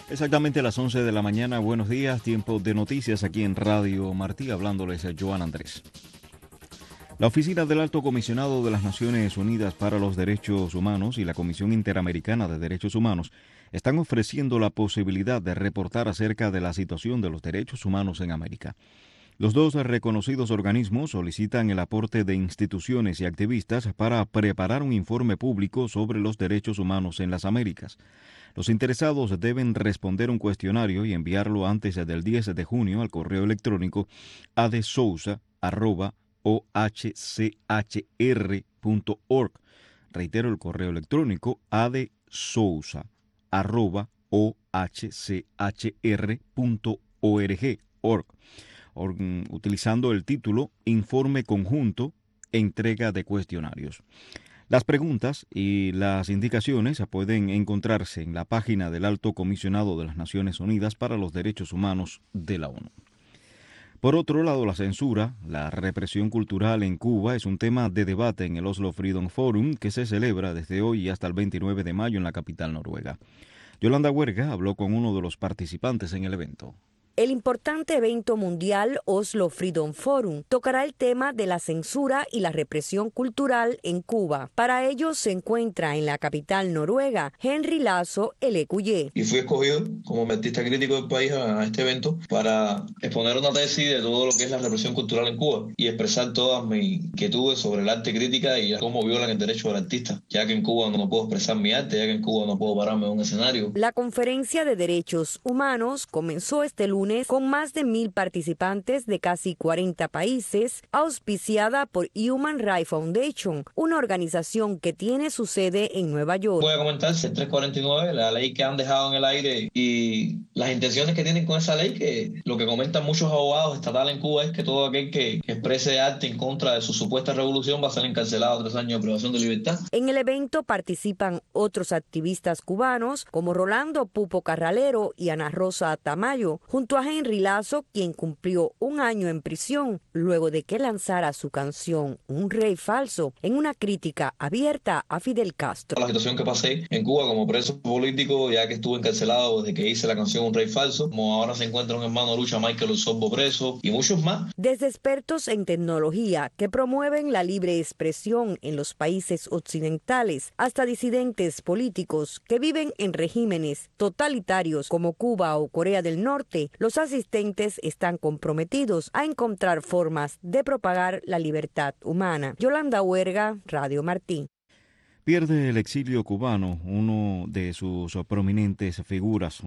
Exactamente a las 11 de la mañana. Buenos días, tiempo de noticias aquí en Radio Martí, hablándoles a Joan Andrés. La Oficina del Alto Comisionado de las Naciones Unidas para los Derechos Humanos y la Comisión Interamericana de Derechos Humanos están ofreciendo la posibilidad de reportar acerca de la situación de los derechos humanos en América. Los dos reconocidos organismos solicitan el aporte de instituciones y activistas para preparar un informe público sobre los derechos humanos en las Américas. Los interesados deben responder un cuestionario y enviarlo antes del 10 de junio al correo electrónico adesouza@ohchr.org. Reitero el correo electrónico adesouza@ohchr.org. Utilizando el título Informe Conjunto, Entrega de Cuestionarios. Las preguntas y las indicaciones pueden encontrarse en la página del Alto Comisionado de las Naciones Unidas para los Derechos Humanos de la ONU. Por otro lado, la censura, la represión cultural en Cuba es un tema de debate en el Oslo Freedom Forum que se celebra desde hoy hasta el 29 de mayo en la capital noruega. Yolanda Huerga habló con uno de los participantes en el evento. El importante evento mundial Oslo Freedom Forum tocará el tema de la censura y la represión cultural en Cuba. Para ello se encuentra en la capital noruega Henry Lazo Elekuyé. Y fui escogido como artista crítico del país a este evento para exponer una tesis de todo lo que es la represión cultural en Cuba y expresar todas mis inquietudes sobre el arte crítica y cómo violan el derecho del artista, ya que en Cuba no puedo expresar mi arte, ya que en Cuba no puedo pararme en un escenario. La Conferencia de Derechos Humanos comenzó este lunes con más de 1,000 participantes de casi 40 países, auspiciada por Human Rights Foundation, una organización que tiene su sede en Nueva York. Voy a comentar el 349, la ley que han dejado en el aire y las intenciones que tienen con esa ley, que lo que comentan muchos abogados estatales en Cuba es que todo aquel que exprese arte en contra de su supuesta revolución va a ser encarcelado a 3 años de privación de libertad. En el evento participan otros activistas cubanos como Rolando Pupo Carralero y Ana Rosa Tamayo, junto a Henry Lazo, quien cumplió 1 año en prisión luego de que lanzara su canción Un Rey Falso en una crítica abierta a Fidel Castro. La situación que pasé en Cuba como preso político, ya que estuve encarcelado desde que hice la canción Un Rey Falso, como ahora se encuentra un hermano de lucha, Michael Osorbo, preso, y muchos más. Desde expertos en tecnología que promueven la libre expresión en los países occidentales hasta disidentes políticos que viven en regímenes totalitarios como Cuba o Corea del Norte, los asistentes están comprometidos a encontrar formas de propagar la libertad humana. Yolanda Huerga, Radio Martí. Pierde el exilio cubano una de las prominentes figuras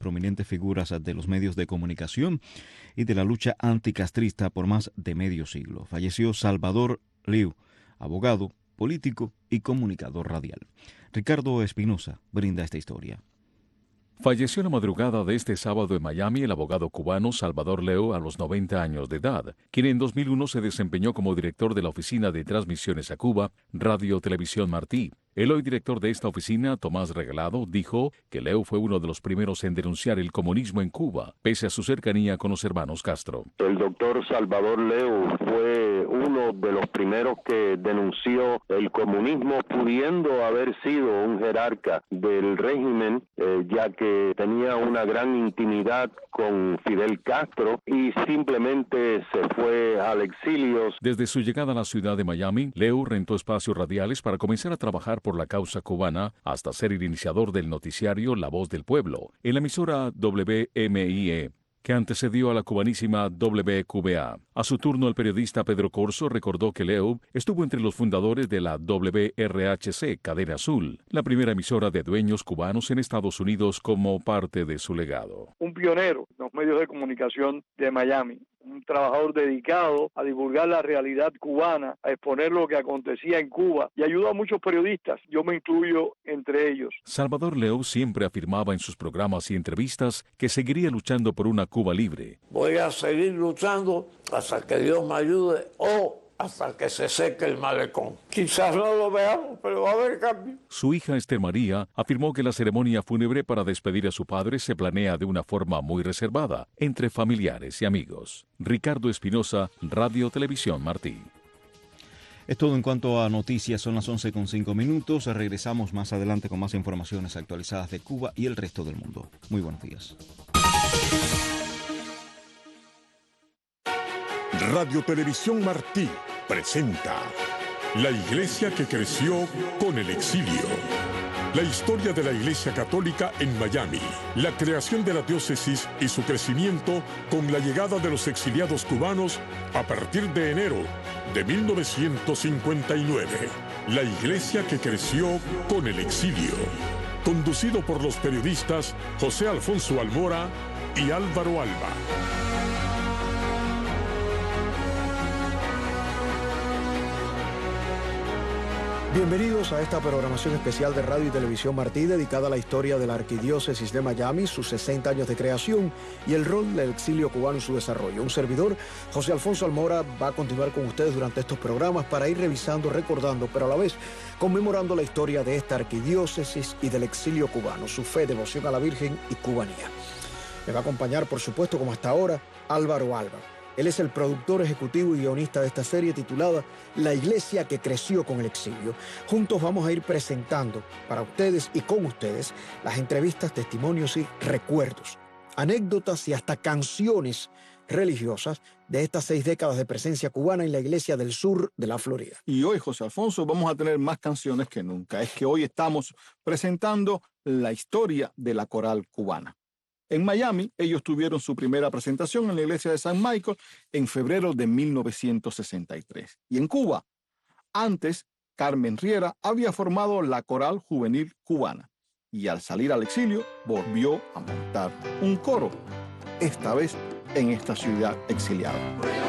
de los medios de comunicación y de la lucha anticastrista por más de medio siglo. Falleció Salvador Leu, abogado, político y comunicador radial. Ricardo Espinosa brinda esta historia. Falleció en la madrugada de este sábado en Miami el abogado cubano Salvador Leu a los 90 años de edad, quien en 2001 se desempeñó como director de la Oficina de Transmisiones a Cuba, Radio Televisión Martí. El hoy director de esta oficina, Tomás Regalado, dijo que Leu fue uno de los primeros en denunciar el comunismo en Cuba, pese a su cercanía con los hermanos Castro. El doctor Salvador Leu fue uno de los primeros que denunció el comunismo, pudiendo haber sido un jerarca del régimen, ya que tenía una gran intimidad con Fidel Castro y simplemente se fue al exilio. Desde su llegada a la ciudad de Miami, Leu rentó espacios radiales para comenzar a trabajar por la causa cubana hasta ser el iniciador del noticiario La Voz del Pueblo, en la emisora WMIE, que antecedió a la cubanísima WQBA. A su turno, el periodista Pedro Corso recordó que Leu estuvo entre los fundadores de la WRHC, Cadena Azul, la primera emisora de dueños cubanos en Estados Unidos como parte de su legado. Un pionero en los medios de comunicación de Miami. Un trabajador dedicado a divulgar la realidad cubana, a exponer lo que acontecía en Cuba y ayudó a muchos periodistas, yo me incluyo entre ellos. Salvador Leu siempre afirmaba en sus programas y entrevistas que seguiría luchando por una Cuba libre. Voy a seguir luchando hasta que Dios me ayude o hasta que se seque el malecón. Quizás no lo veamos, pero va a haber cambio. Su hija Esther María afirmó que la ceremonia fúnebre para despedir a su padre se planea de una forma muy reservada, entre familiares y amigos. Ricardo Espinosa, Radio Televisión Martí. Es todo en cuanto a noticias, son las 11:05. Regresamos más adelante con más informaciones actualizadas de Cuba y el resto del mundo. Muy buenos días. Radio Televisión Martí presenta La Iglesia que creció con el exilio. La historia de la Iglesia Católica en Miami, la creación de la diócesis y su crecimiento con la llegada de los exiliados cubanos a partir de enero de 1959. La Iglesia que creció con el exilio. Conducido por los periodistas José Alfonso Almora y Álvaro Alba. Bienvenidos a esta programación especial de Radio y Televisión Martí dedicada a la historia de la Arquidiócesis de Miami, sus 60 años de creación y el rol del exilio cubano en su desarrollo. Un servidor, José Alfonso Almora, va a continuar con ustedes durante estos programas para ir revisando, recordando, pero a la vez conmemorando la historia de esta arquidiócesis y del exilio cubano, su fe, devoción a la Virgen y cubanía. Me va a acompañar, por supuesto, como hasta ahora, Álvaro Alba. Él es el productor ejecutivo y guionista de esta serie titulada La Iglesia que creció con el exilio. Juntos vamos a ir presentando para ustedes y con ustedes las entrevistas, testimonios y recuerdos, anécdotas y hasta canciones religiosas de estas 6 décadas de presencia cubana en la Iglesia del Sur de la Florida. Y hoy, José Alfonso, vamos a tener más canciones que nunca. Es que hoy estamos presentando la historia de la coral cubana. En Miami, ellos tuvieron su primera presentación en la iglesia de San Michael en febrero de 1963. Y en Cuba, antes, Carmen Riera había formado la Coral Juvenil Cubana. Y al salir al exilio, volvió a montar un coro, esta vez en esta ciudad exiliada.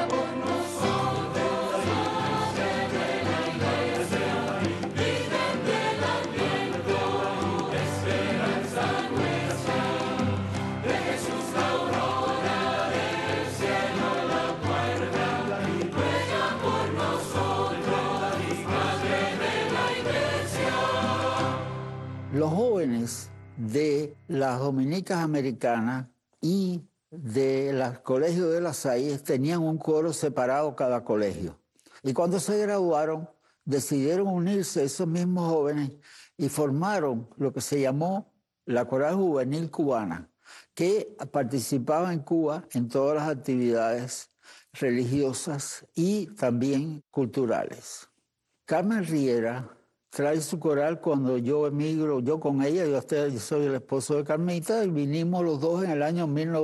Los jóvenes de las dominicas americanas y de los colegios de las Salle tenían un coro separado cada colegio. Y cuando se graduaron, decidieron unirse esos mismos jóvenes y formaron lo que se llamó la Coral Juvenil Cubana, que participaba en Cuba en todas las actividades religiosas y también culturales. Carmen Riera trae su coral cuando yo emigro, yo con ella, yo soy el esposo de Carmita, y vinimos los dos en el año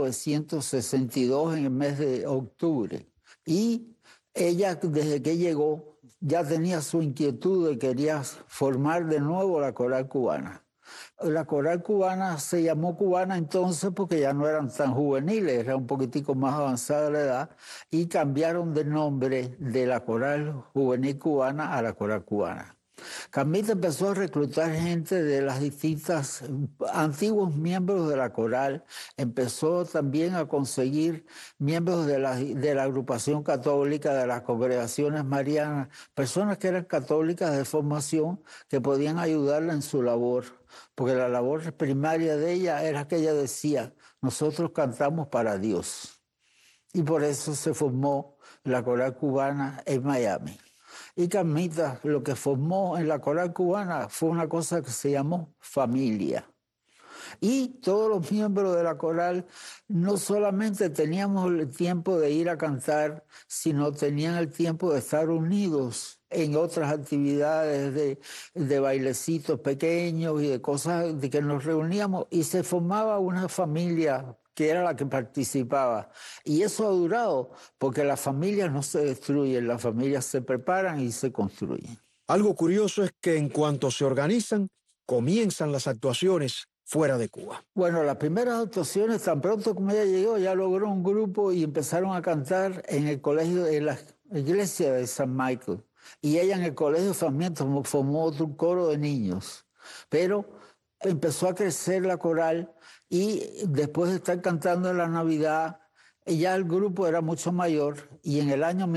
1962, en el mes de octubre. Y ella, desde que llegó, ya tenía su inquietud de quería formar de nuevo la coral cubana. La coral cubana se llamó cubana entonces porque ya no eran tan juveniles, era un poquitico más avanzada la edad, y cambiaron de nombre de la coral juvenil cubana a la coral cubana. Carmita empezó a reclutar gente de las distintas antiguos miembros de la coral, empezó también a conseguir miembros de la agrupación católica, de las congregaciones marianas, personas que eran católicas de formación que podían ayudarla en su labor, porque la labor primaria de ella era que ella decía, nosotros cantamos para Dios. Y por eso se formó la coral cubana en Miami. Y Carmita lo que formó en la coral cubana fue una cosa que se llamó familia. Y todos los miembros de la coral no solamente teníamos el tiempo de ir a cantar, sino tenían el tiempo de estar unidos en otras actividades de bailecitos pequeños y de cosas de que nos reuníamos y se formaba una familia que era la que participaba. Y eso ha durado, porque las familias no se destruyen, las familias se preparan y se construyen. Algo curioso es que en cuanto se organizan, comienzan las actuaciones fuera de Cuba. Bueno, las primeras actuaciones, tan pronto como ella llegó, ya logró un grupo y empezaron a cantar en el colegio, en la iglesia de San Michael. Y ella en el colegio también formó otro coro de niños. Pero empezó a crecer la coral y después de estar cantando en la Navidad, ya el grupo era mucho mayor y en el año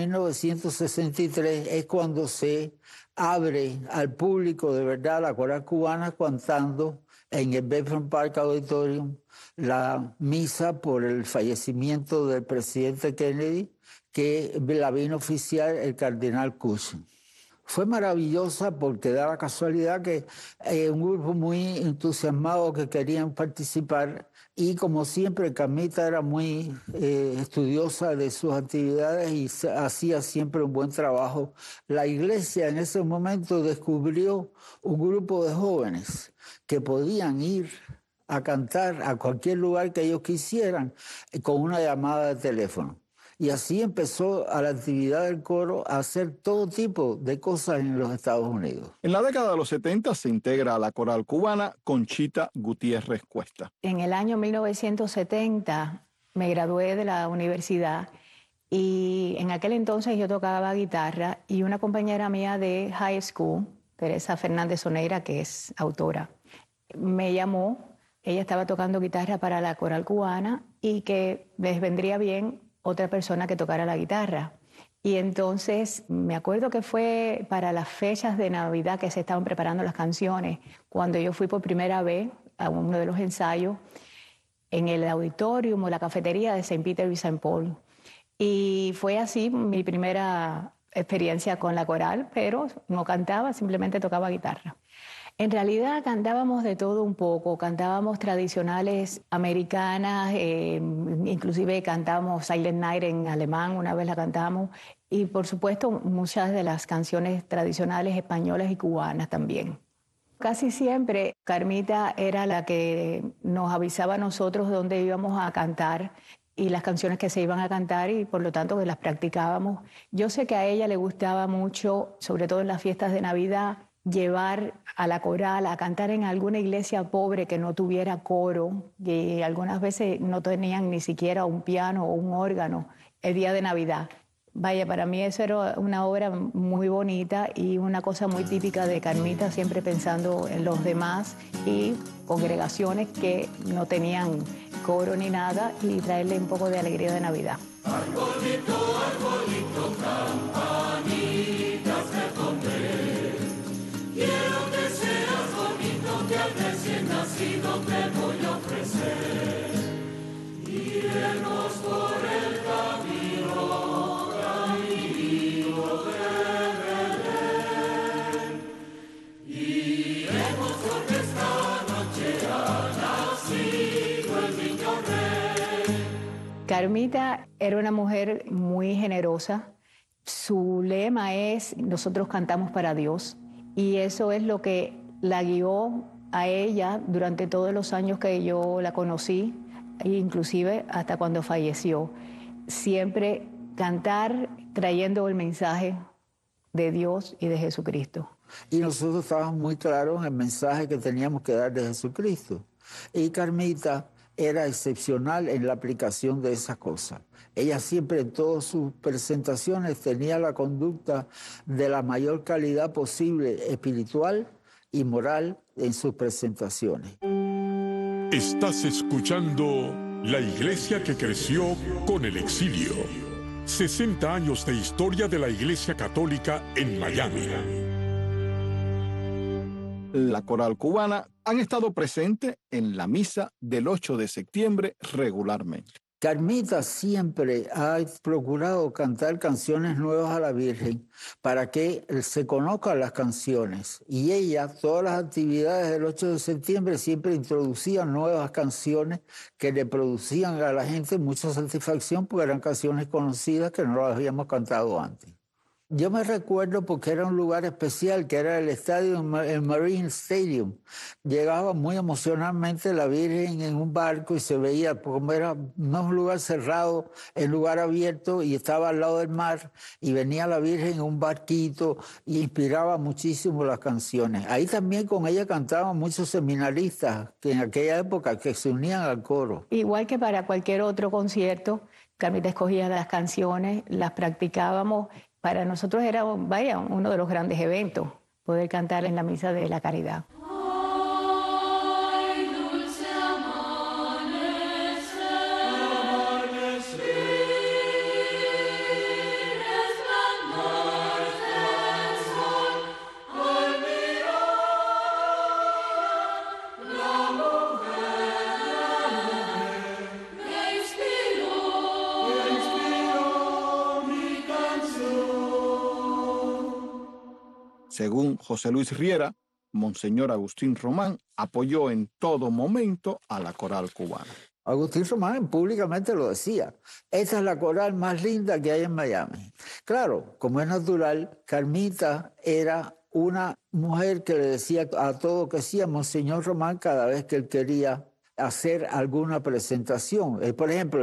1963 es cuando se abre al público de verdad la coral cubana cantando en el Bedford Park Auditorium la misa por el fallecimiento del presidente Kennedy, que la vino a oficiar el cardenal Cushing. Fue maravillosa porque da la casualidad que un grupo muy entusiasmado que querían participar, y como siempre Carmita era muy estudiosa de sus actividades y hacía siempre un buen trabajo. La iglesia en ese momento descubrió un grupo de jóvenes que podían ir a cantar a cualquier lugar que ellos quisieran con una llamada de teléfono. Y así empezó a la actividad del coro a hacer todo tipo de cosas en los Estados Unidos. En la década de los 70 se integra a la coral cubana Conchita Gutiérrez Cuesta. En el año 1970 me gradué de la universidad y en aquel entonces yo tocaba guitarra, y una compañera mía de high school, Teresa Fernández Oneira, que es autora, me llamó. Ella estaba tocando guitarra para la coral cubana y que les vendría bien otra persona que tocara la guitarra. Y entonces me acuerdo que fue para las fechas de Navidad que se estaban preparando las canciones, cuando yo fui por primera vez a uno de los ensayos en el auditorium o la cafetería de St. Peter y St. Paul. Y fue así mi primera experiencia con la coral, pero no cantaba, simplemente tocaba guitarra. En realidad cantábamos de todo un poco, cantábamos tradicionales americanas, inclusive cantábamos Silent Night en alemán, una vez la cantamos, y por supuesto muchas de las canciones tradicionales españolas y cubanas también. Casi siempre Carmita era la que nos avisaba a nosotros dónde íbamos a cantar y las canciones que se iban a cantar, y por lo tanto que las practicábamos. Yo sé que a ella le gustaba mucho, sobre todo en las fiestas de Navidad, llevar a la coral a cantar en alguna iglesia pobre que no tuviera coro, que algunas veces no tenían ni siquiera un piano o un órgano el día de Navidad. Vaya, para mí eso era una obra muy bonita y una cosa muy típica de Carmita, siempre pensando en los demás y congregaciones que no tenían coro ni nada, y traerle un poco de alegría de Navidad. Arbolito, arbolito, campanitas te pondré. Quiero que seas bonito, que al recién nacido te voy a ofrecer. Iremos por el camino, camino de Belén. Iremos porque esta noche ha nacido el niño rey. Carmita era una mujer muy generosa. Su lema es: nosotros cantamos para Dios. Y eso es lo que la guió a ella durante todos los años que yo la conocí, inclusive hasta cuando falleció. Siempre cantar trayendo el mensaje de Dios y de Jesucristo. Y nosotros estábamos muy claros en el mensaje que teníamos que dar de Jesucristo. Y Carmita era excepcional en la aplicación de esas cosas. Ella siempre en todas sus presentaciones tenía la conducta de la mayor calidad posible, espiritual y moral, en sus presentaciones. Estás escuchando La Iglesia que creció con el exilio. 60 años de historia de la Iglesia Católica en Miami. La coral cubana han estado presentes en la misa del 8 de septiembre regularmente. Carmita siempre ha procurado cantar canciones nuevas a la Virgen para que se conozcan las canciones. Y ella, todas las actividades del 8 de septiembre, siempre introducía nuevas canciones que le producían a la gente mucha satisfacción, porque eran canciones conocidas que no las habíamos cantado antes. Yo me recuerdo porque era un lugar especial, que era el estadio, el Marine Stadium. Llegaba muy emocionalmente la Virgen en un barco y se veía, como era no un lugar cerrado, el lugar abierto, y estaba al lado del mar, y venía la Virgen en un barquito y inspiraba muchísimo las canciones. Ahí también con ella cantaban muchos seminaristas que en aquella época que se unían al coro. Igual que para cualquier otro concierto, Carmita escogía las canciones, las practicábamos. Para nosotros era, vaya, uno de los grandes eventos, poder cantar en la Misa de la Caridad. Según José Luis Riera, Monseñor Agustín Román apoyó en todo momento a la coral cubana. Agustín Román públicamente lo decía. Esta es la coral más linda que hay en Miami. Claro, como es natural, Carmita era una mujer que le decía a todo que sí a Monseñor Román cada vez que él quería hacer alguna presentación. Por ejemplo,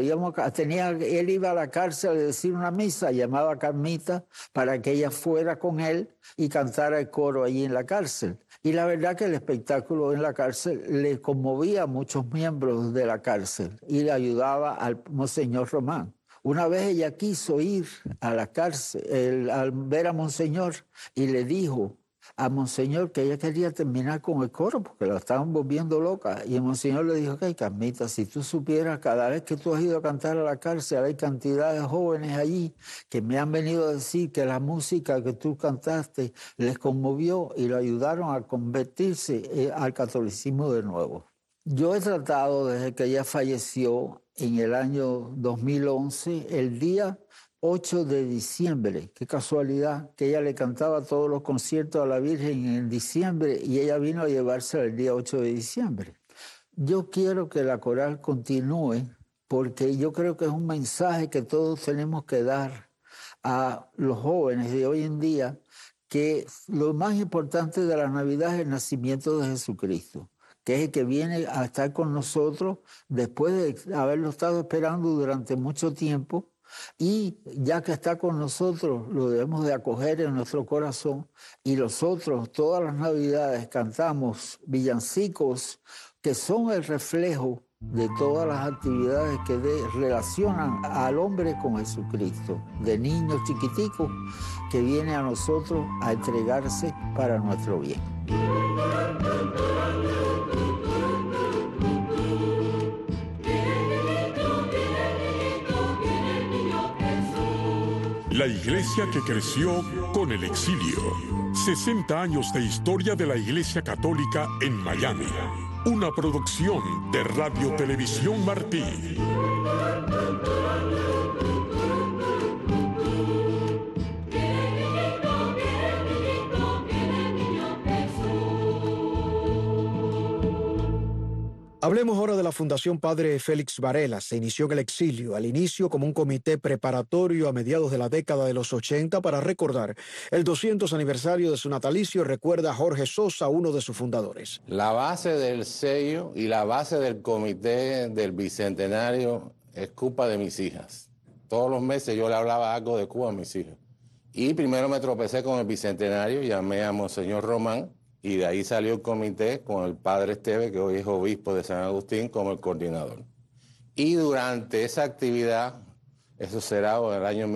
él iba a la cárcel a decir una misa, llamaba a Carmita para que ella fuera con él y cantara el coro allí en la cárcel. Y la verdad que el espectáculo en la cárcel le conmovía a muchos miembros de la cárcel y le ayudaba al Monseñor Román. Una vez ella quiso ir a la cárcel al ver a Monseñor y le dijo a Monseñor que ella quería terminar con el coro porque la estaban volviendo loca. Y el Monseñor le dijo, ok, Carmita, si tú supieras, cada vez que tú has ido a cantar a la cárcel hay cantidad de jóvenes allí que me han venido a decir que la música que tú cantaste les conmovió y lo ayudaron a convertirse al catolicismo de nuevo. Yo he tratado desde que ella falleció en el año 2011, el día 8 de diciembre, qué casualidad, que ella le cantaba todos los conciertos a la Virgen en diciembre y ella vino a llevársela el día 8 de diciembre. Yo quiero que la coral continúe porque yo creo que es un mensaje que todos tenemos que dar a los jóvenes de hoy en día, que lo más importante de la Navidad es el nacimiento de Jesucristo, que es el que viene a estar con nosotros después de haberlo estado esperando durante mucho tiempo. Y ya que está con nosotros, lo debemos de acoger en nuestro corazón. Y nosotros todas las Navidades cantamos villancicos que son el reflejo de todas las actividades que relacionan al hombre con Jesucristo, de niños chiquiticos que viene a nosotros a entregarse para nuestro bien. La iglesia que creció con el exilio. 60 años de historia de la Iglesia Católica en Miami. Una producción de Radio Televisión Martí. Hablemos ahora de la Fundación Padre Félix Varela. Se inició en el exilio, al inicio como un comité preparatorio a mediados de la década de los 80 para recordar el 200 aniversario de su natalicio, recuerda a Jorge Sosa, uno de sus fundadores. La base del sello y la base del comité del Bicentenario es culpa de mis hijas. Todos los meses yo le hablaba algo de Cuba a mis hijas. Y primero me tropecé con el Bicentenario, llamé a Monseñor Román, y de ahí salió el comité con el padre Esteve, que hoy es obispo de San Agustín, como el coordinador. Y durante esa actividad, eso será en el año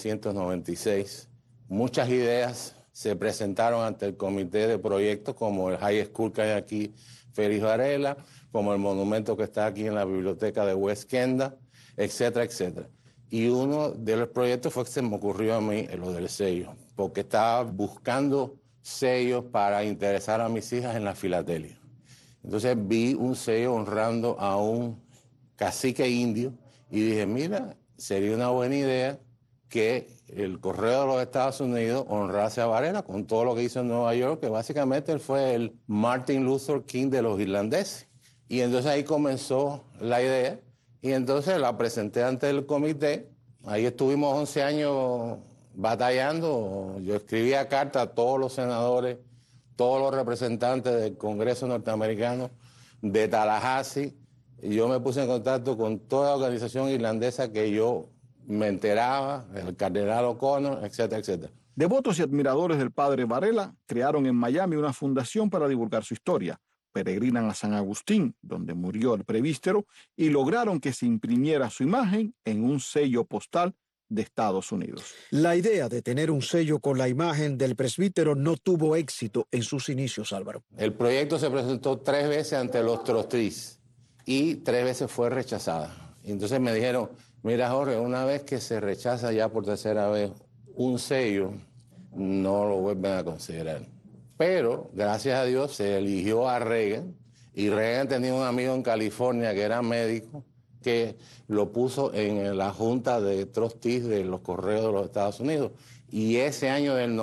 1996, muchas ideas se presentaron ante el comité de proyectos, como el High School que hay aquí, Félix Varela, como el monumento que está aquí en la biblioteca de West Kenda, etcétera, etcétera. Y uno de los proyectos fue que se me ocurrió a mí lo del sello, porque estaba buscando sellos para interesar a mis hijas en la filatelia. Entonces vi un sello honrando a un cacique indio y dije, mira, sería una buena idea que el Correo de los Estados Unidos honrase a Varela con todo lo que hizo en Nueva York, que básicamente él fue el Martin Luther King de los irlandeses. Y entonces ahí comenzó la idea y entonces la presenté ante el comité. Ahí estuvimos 11 años batallando. Yo escribía cartas a todos los senadores, todos los representantes del Congreso norteamericano, de Tallahassee. Yo me puse en contacto con toda la organización irlandesa que yo me enteraba, el cardenal O'Connor, etcétera, etcétera. Devotos y admiradores del padre Varela crearon en Miami una fundación para divulgar su historia. Peregrinan a San Agustín, donde murió el presbítero, y lograron que se imprimiera su imagen en un sello postal de Estados Unidos. La idea de tener un sello con la imagen del presbítero no tuvo éxito en sus inicios, Álvaro. El proyecto se presentó 3 veces ante los trustees y 3 veces fue rechazada. Y entonces me dijeron, mira Jorge, una vez que se rechaza ya por 3ª vez un sello, no lo vuelven a considerar. Pero, gracias a Dios, se eligió a Reagan, y Reagan tenía un amigo en California que era médico, que lo puso en la junta de trustees de los Correos de los Estados Unidos. Y ese año del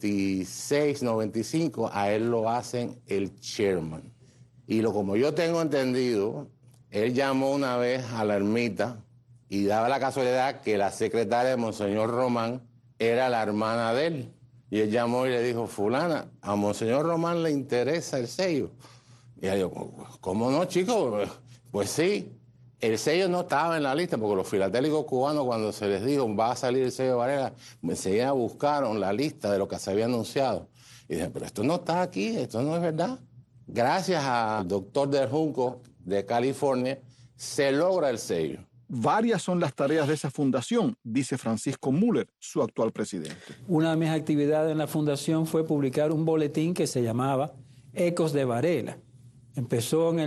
96, 95, a él lo hacen el chairman. Y como yo tengo entendido, él llamó una vez a la ermita y daba la casualidad que la secretaria de Monseñor Román era la hermana de él. Y él llamó y le dijo, fulana, a Monseñor Román le interesa el sello. Y ella dijo, ¿cómo no, chico? Pues sí. El sello no estaba en la lista porque los filatélicos cubanos, cuando se les dijo va a salir el sello de Varela, enseguida buscaron la lista de lo que se había anunciado. Y dijeron, pero esto no está aquí, esto no es verdad. Gracias al doctor Del Junco de California, se logra el sello. Varias son las tareas de esa fundación, dice Francisco Müller, su actual presidente. Una de mis actividades en la fundación fue publicar un boletín que se llamaba Ecos de Varela. Empezó en el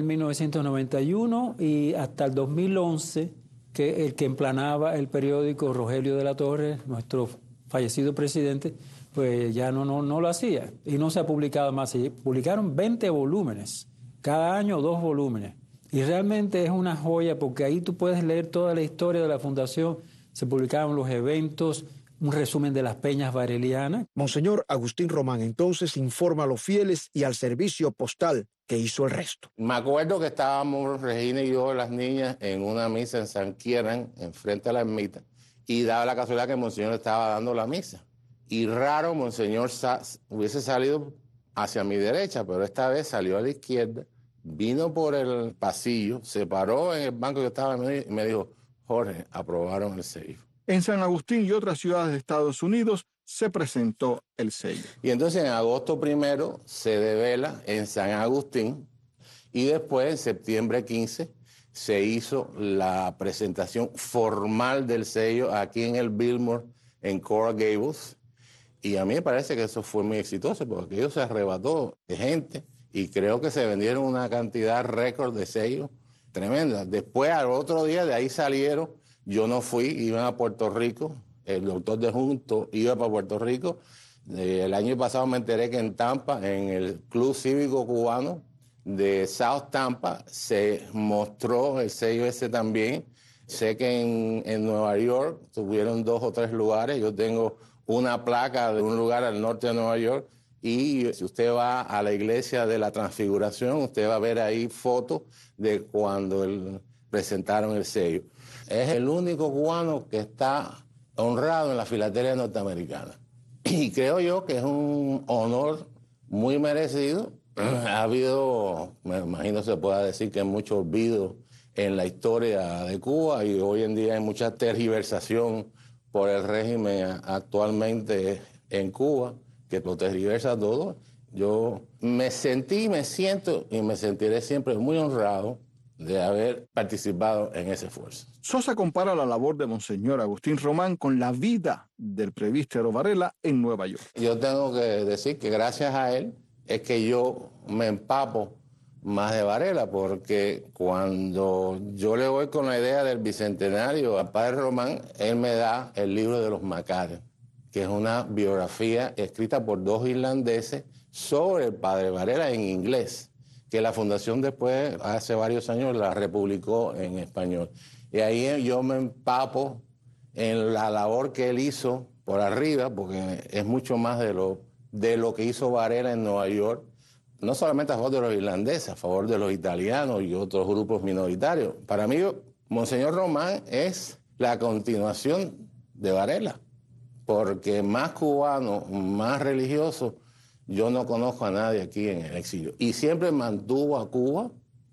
1991 y hasta el 2011, que el que emplanaba el periódico, Rogelio de la Torre, nuestro fallecido presidente, pues ya no lo hacía y no se ha publicado más. Se publicaron 20 volúmenes, cada año 2 volúmenes. Y realmente es una joya porque ahí tú puedes leer toda la historia de la fundación, se publicaron los eventos, un resumen de las peñas varelianas. Monseñor Agustín Román entonces informa a los fieles y al servicio postal que hizo el resto. Me acuerdo que estábamos, Regina y yo, las niñas, en una misa en San Quieran, enfrente a la ermita, y daba la casualidad que Monseñor estaba dando la misa. Y raro, Monseñor hubiese salido hacia mi derecha, pero esta vez salió a la izquierda, vino por el pasillo, se paró en el banco que estaba y me dijo, Jorge, aprobaron el sello. En San Agustín y otras ciudades de Estados Unidos se presentó el sello. Y entonces en agosto 1 se devela en San Agustín y después en septiembre 15 se hizo la presentación formal del sello aquí en el Billmore en Coral Gables. Y a mí me parece que eso fue muy exitoso porque aquello se arrebató de gente y creo que se vendieron una cantidad récord de sellos tremenda. Después al otro día de ahí salieron. Yo no fui, iban a Puerto Rico, el doctor de Junto iba para Puerto Rico. El año pasado me enteré que en Tampa, en el Club Cívico Cubano de South Tampa, se mostró el sello ese también. Sé que en Nueva York tuvieron 2 o 3 lugares. Yo tengo una placa de un lugar al norte de Nueva York y si usted va a la iglesia de la Transfiguración, usted va a ver ahí fotos de cuando presentaron el sello. Es el único cubano que está honrado en la filatelia norteamericana. Y creo yo que es un honor muy merecido. Ha habido, me imagino se pueda decir que hay mucho olvido en la historia de Cuba y hoy en día hay mucha tergiversación por el régimen actualmente en Cuba, que lo tergiversa todo. Yo me sentí, me siento y me sentiré siempre muy honrado de haber participado en ese esfuerzo. Sosa compara la labor de Monseñor Agustín Román con la vida del presbítero Varela en Nueva York. Yo tengo que decir que gracias a él es que yo me empapo más de Varela, porque cuando yo le voy con la idea del bicentenario al padre Román, él me da el libro de los Macarios, que es una biografía escrita por 2 irlandeses sobre el padre Varela en inglés, que la fundación después, hace varios años, la republicó en español. Y ahí yo me empapo en la labor que él hizo por arriba, porque es mucho más de lo que hizo Varela en Nueva York, no solamente a favor de los irlandeses, a favor de los italianos y otros grupos minoritarios. Para mí, Monseñor Román es la continuación de Varela, porque más cubano, más religioso, yo no conozco a nadie aquí en el exilio. Y siempre mantuvo a Cuba,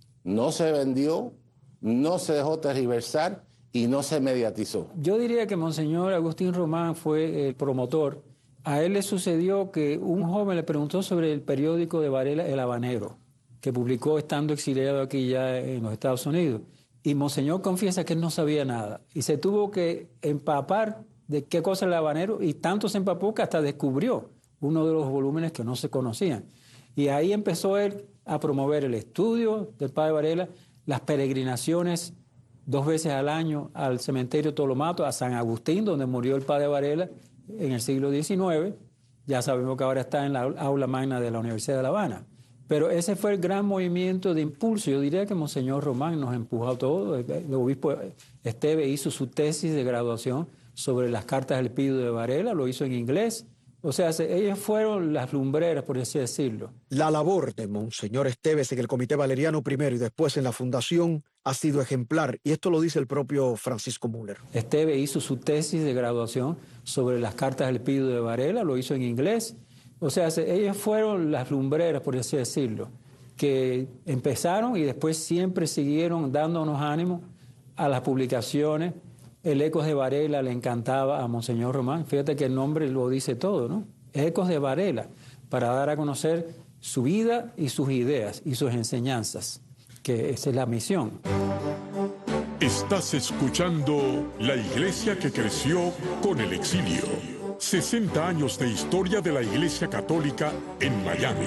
no se vendió, no se dejó tergiversar y no se mediatizó. Yo diría que Monseñor Agustín Román fue el promotor. A él le sucedió que un joven le preguntó sobre el periódico de Varela, El Habanero, que publicó estando exiliado aquí ya en los Estados Unidos. Y Monseñor confiesa que él no sabía nada. Y se tuvo que empapar de qué cosa era El Habanero y tanto se empapó que hasta descubrió uno de los volúmenes que no se conocían. Y ahí empezó él a promover el estudio del padre Varela, las peregrinaciones 2 veces al año al cementerio Tolomato, a San Agustín, donde murió el padre Varela en el siglo XIX. Ya sabemos que ahora está en la aula magna de la Universidad de La Habana. Pero ese fue el gran movimiento de impulso. Yo diría que Monseñor Román nos empujó a todos. El obispo Esteve hizo su tesis de graduación sobre las cartas del Espíritu de Varela, lo hizo en inglés. O sea, ellas fueron las lumbreras, por así decirlo. La labor de Monseñor Esteves en el Comité Valeriano I y después en la Fundación ha sido ejemplar, y esto lo dice el propio Francisco Müller. Esteves hizo su tesis de graduación sobre las cartas del Espíritu de Varela, lo hizo en inglés. O sea, ellas fueron las lumbreras, por así decirlo, que empezaron y después siempre siguieron dándonos ánimo a las publicaciones. El Ecos de Varela le encantaba a Monseñor Román. Fíjate que el nombre lo dice todo, ¿no? Ecos de Varela, para dar a conocer su vida y sus ideas y sus enseñanzas, que esa es la misión. Estás escuchando La Iglesia que creció con el exilio. 60 años de historia de la Iglesia Católica en Miami.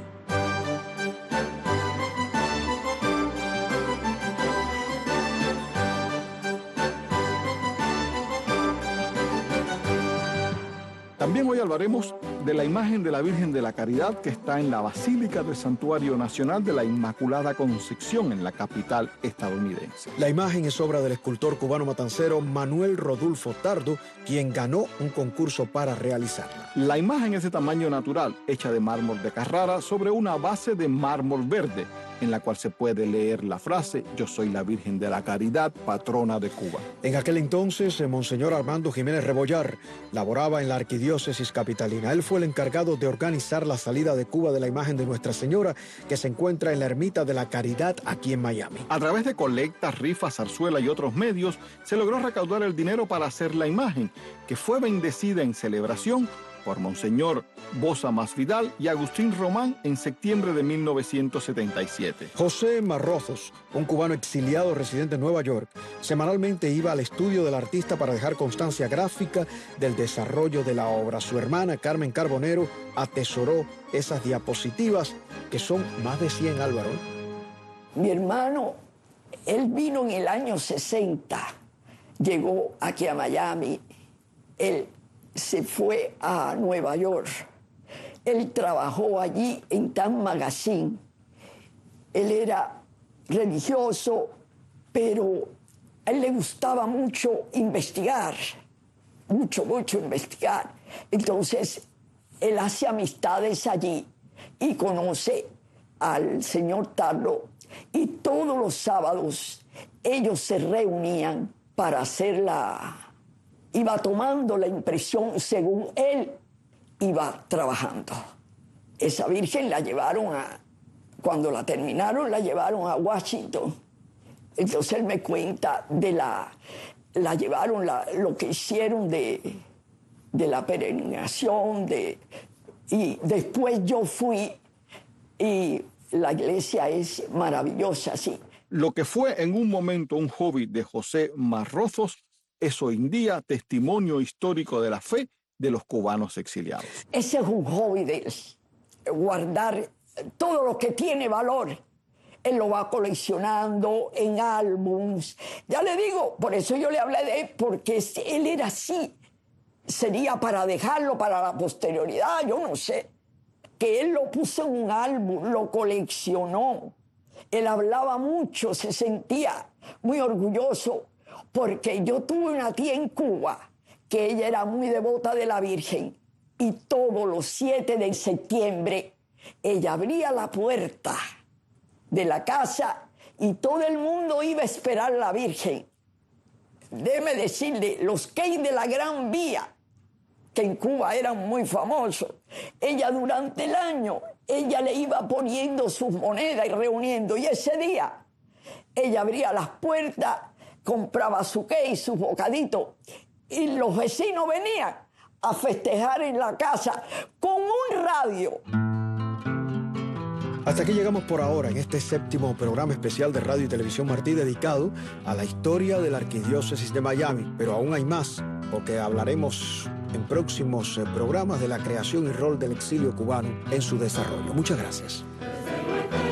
También hoy hablaremos de la imagen de la Virgen de la Caridad que está en la Basílica del Santuario Nacional de la Inmaculada Concepción en la capital estadounidense. La imagen es obra del escultor cubano matancero Manuel Rodulfo Tardo, quien ganó un concurso para realizarla. La imagen es de tamaño natural, hecha de mármol de Carrara sobre una base de mármol verde, en la cual se puede leer la frase «Yo soy la Virgen de la Caridad, patrona de Cuba». En aquel entonces, Monseñor Armando Jiménez Rebollar laboraba en la arquidiócesis capitalina. Él fue el encargado de organizar la salida de Cuba de la imagen de Nuestra Señora, que se encuentra en la Ermita de la Caridad aquí en Miami. A través de colectas, rifas, zarzuela y otros medios, se logró recaudar el dinero para hacer la imagen, que fue bendecida en celebración por Monseñor Boza Masvidal y Agustín Román en septiembre de 1977. José Marrozos, un cubano exiliado residente en Nueva York, semanalmente iba al estudio del artista para dejar constancia gráfica del desarrollo de la obra. Su hermana Carmen Carbonero atesoró esas diapositivas, que son más de 100, Álvaro. Mi hermano, él vino en el año 60, llegó aquí a Miami, él se fue a Nueva York. Él trabajó allí en Time Magazine. Él era religioso, pero a él le gustaba mucho investigar, mucho investigar. Entonces, él hace amistades allí y conoce al señor Tardo, y todos los sábados ellos se reunían para hacer iba tomando la impresión según él iba trabajando. Esa Virgen la llevaron cuando la terminaron, la llevaron a Washington. Entonces él me cuenta de la llevaron, lo que hicieron de la peregrinación, y después yo fui, y la iglesia es maravillosa, sí. Lo que fue en un momento un hobby de José Marrozos es hoy en día testimonio histórico de la fe de los cubanos exiliados. Ese es un hobby de él, guardar todo lo que tiene valor. Él lo va coleccionando en álbums. Ya le digo, por eso yo le hablé de él, porque él era así. Sería para dejarlo para la posterioridad, yo no sé. Que él lo puso en un álbum, lo coleccionó. Él hablaba mucho, se sentía muy orgulloso, porque yo tuve una tía en Cuba que ella era muy devota de la Virgen, y todos los 7 de septiembre ella abría la puerta de la casa y todo el mundo iba a esperar a la Virgen. Déjeme decirle, los Key de la Gran Vía, que en Cuba eran muy famosos, ella durante el año, ella le iba poniendo sus monedas y reuniendo, y ese día ella abría las puertas, compraba su cake, sus bocaditos, y los vecinos venían a festejar en la casa con un radio. Hasta aquí llegamos por ahora en este 7º programa especial de Radio y Televisión Martí, dedicado a la historia de la Arquidiócesis de Miami. Pero aún hay más, porque hablaremos en próximos programas de la creación y rol del exilio cubano en su desarrollo. Muchas gracias.